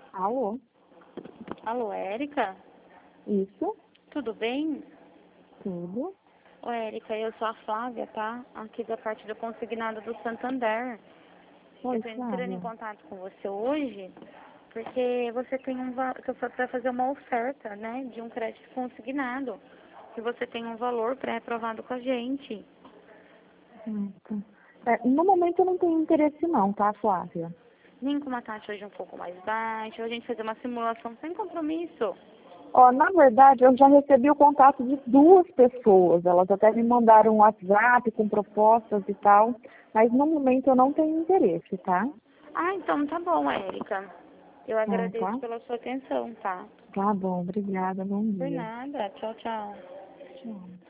Alô? Alô, Érica? Isso? Tudo bem? Tudo? Ô, Érica, eu sou a Flávia, tá? Aqui da parte do consignado do Santander. Oi, Eu tô entrando em Flávia. contato com você hoje porque você tem que foi para fazer uma oferta, né, de um crédito consignado. E você tem um valor pré-aprovado com a gente. Tá. No momento eu não tenho interesse não, tá, Flávia? Nem com uma taxa hoje um pouco mais baixa, ou a gente fazer uma simulação sem compromisso. Ó, na verdade, eu já recebi o contato de 2 pessoas. Elas até me mandaram um WhatsApp com propostas e tal, mas no momento eu não tenho interesse, tá? Ah, então tá bom, Érica. Eu agradeço Tá? pela sua atenção, tá? Tá bom, obrigada, bom Por dia. nada. Tchau, tchau. Tchau.